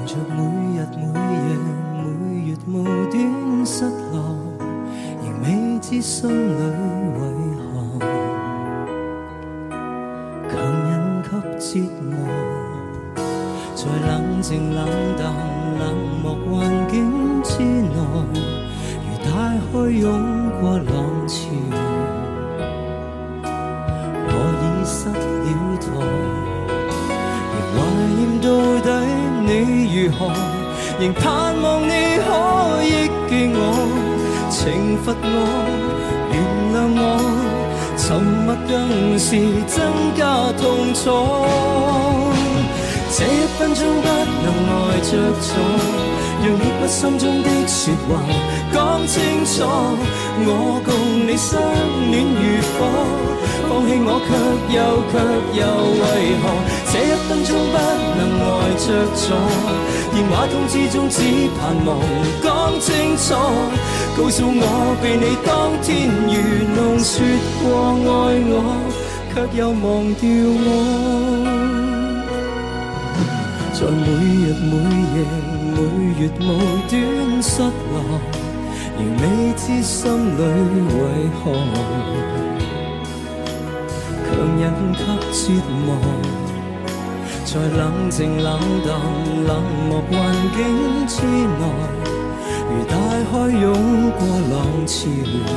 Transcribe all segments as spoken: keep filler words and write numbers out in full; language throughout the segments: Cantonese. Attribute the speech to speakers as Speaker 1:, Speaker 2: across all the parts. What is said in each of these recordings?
Speaker 1: 着每日每夜每月無端失落，仍未知心裏為何強忍給折磨，在冷靜冷淡冷漠環境之內，如大海湧過浪潮，我已失了舵，仍懷念到底你如何，仍盼望你可憶記我，懲罰我，原諒我，沉默更是增加痛楚。這一分鐘不能呆着坐，讓抑鬱心中的說話講清楚。我共你相戀如火，放棄我卻又卻又為何？這一分鐘不能呆着坐，電話通知中只盼望講清楚，告訴我被你當天愚弄說過愛我，卻又忘掉我。在每日每夜每月無端失落，仍未知心裏為何強忍給折磨，在冷靜冷淡冷漠環境之內，如大海湧過浪潮，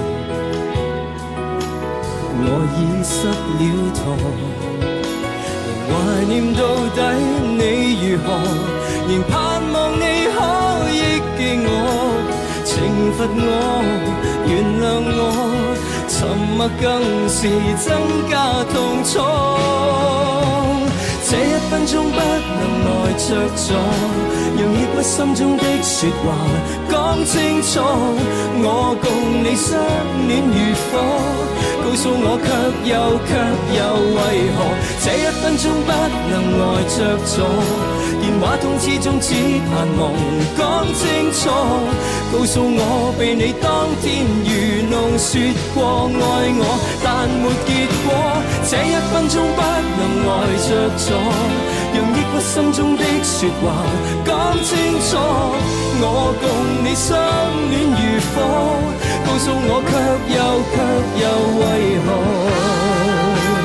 Speaker 1: 我已失了舵，懷念到底你如何，仍盼望你可憶記我，懲罰我，原諒我，沉默更是增加痛楚。這一分鐘不能呆着坐，讓抑鬱心中的說話講清楚。我共你相戀如火，告訴我卻又卻又為何？這一分鐘不能呆着坐，電話通知中只盼望講清楚，告訴我被你當天愚弄說過愛我，但沒結果。這一分鐘不能呆着坐，讓抑鬱心中的說話講清楚。我共你相戀如火，告訴我卻又卻又為何？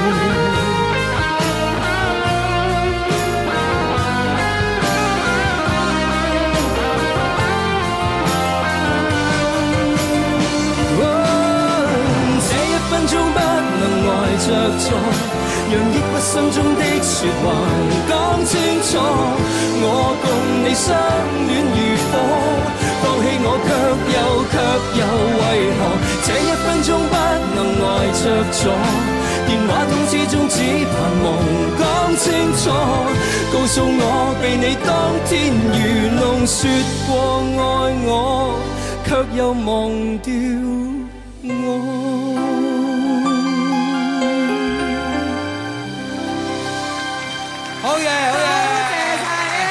Speaker 1: 着坐，讓抑鬱心中的說話講清楚。我共你相戀如火，放棄我卻又卻又為何？這一分鐘不能呆着坐，電話通知中只盼望講清楚，告訴我被你當天愚弄說過愛我，卻又忘掉我。